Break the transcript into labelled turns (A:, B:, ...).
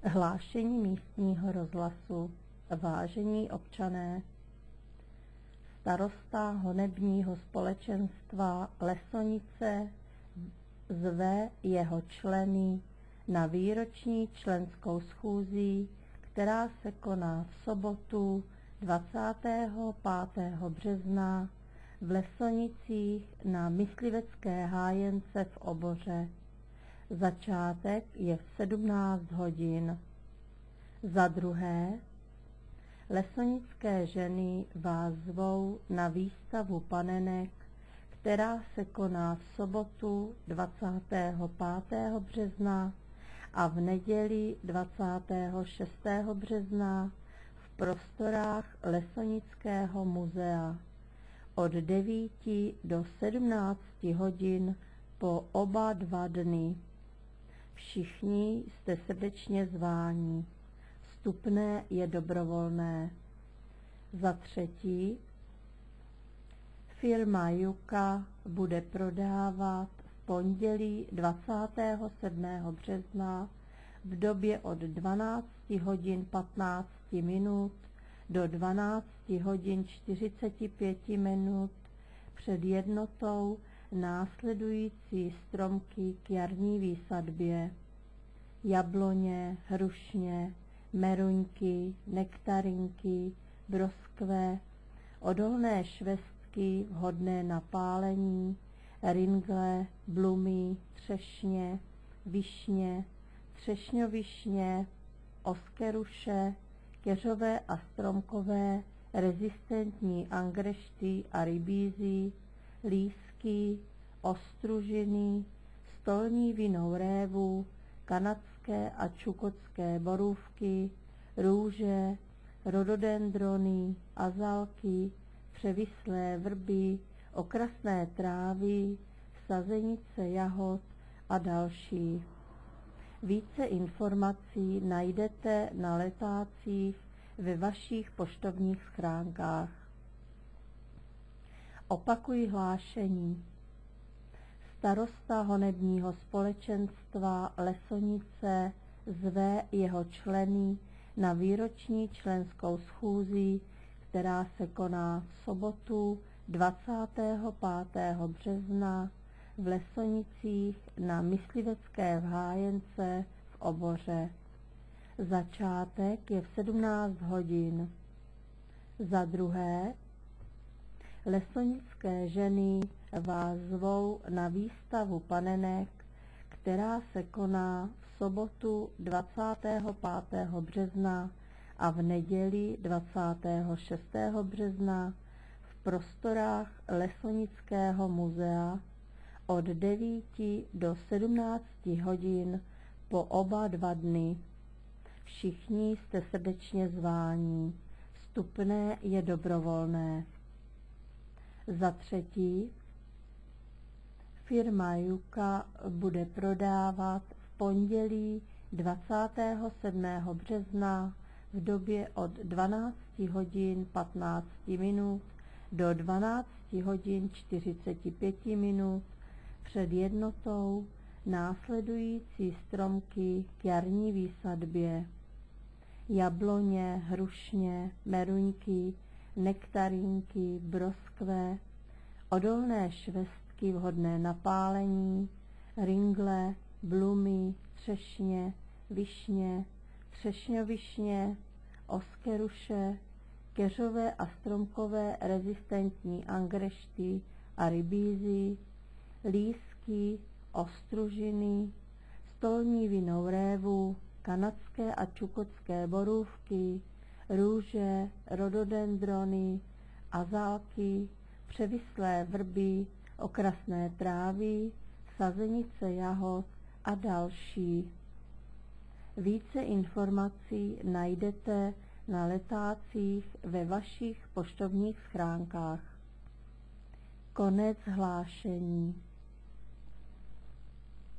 A: Hlášení místního rozhlasu. Vážení občané, starosta honebního společenstva Lesonice zve jeho členy na výroční členskou schůzi, která se koná v sobotu 25. března v Lesonicích na myslivecké hájence v Oboře. Začátek je v 17 hodin. Za druhé, lesonické ženy vás zvou na výstavu panenek, která se koná v sobotu 25. března a v neděli 26. března v prostorách Lesonického muzea od 9 do 17 hodin po oba 2 dny. Všichni jste srdečně zváni. Vstupné je dobrovolné. Za třetí, firma Juka bude prodávat v pondělí 27. března v době od 12 hodin 15 minut do 12 hodin 45 minut před jednotou následující stromky k jarní výsadbě: jabloně, hrušně, meruňky, nektarinky, broskve, odolné švestky vhodné na pálení, ringle, blumy, třešně, višně, třešňovišně, oskeruše, keřové a stromkové, rezistentní angrešty a rybízy, lísky, ostružiny, stolní vinnou révu, kanadské a čukotské borůvky, růže, rododendrony, azalky, převislé vrby, okrasné trávy, sazenice jahod a další. Více informací najdete na letácích ve vašich poštovních schránkách. Opakuji hlášení. Starosta honebního společenstva Lesonice zve jeho členy na výroční členskou schůzi, která se koná v sobotu 25. března v Lesonicích na myslivecké hájence v Oboře. Začátek je v 17 hodin. Za druhé, lesonické ženy vás zvou na výstavu panenek, která se koná v sobotu 25. března a v neděli 26. března v prostorách Lesonického muzea od 9 do 17 hodin po oba 2 dny. Všichni jste srdečně zváni. Vstupné je dobrovolné. Za třetí, firma Juka bude prodávat v pondělí 27. března v době od 12 hodin 15 minut do 12 hodin 45 minut před jednotou následující stromky k jarní výsadbě: jabloně, hrušně, meruňky, nektarinky, broskve, odolné švestky vhodné na pálení, ringle, blumy, třešně, višně, třešňovišně, oskeruše, keřové a stromkové rezistentní angrešty a rybízy, lísky, ostružiny, stolní vinnou révu, kanadské a čukotské borůvky, růže, rododendrony, azalky, převislé vrby, okrasné trávy, sazenice jahod a další. Více informací najdete na letácích ve vašich poštovních schránkách. Konec hlášení.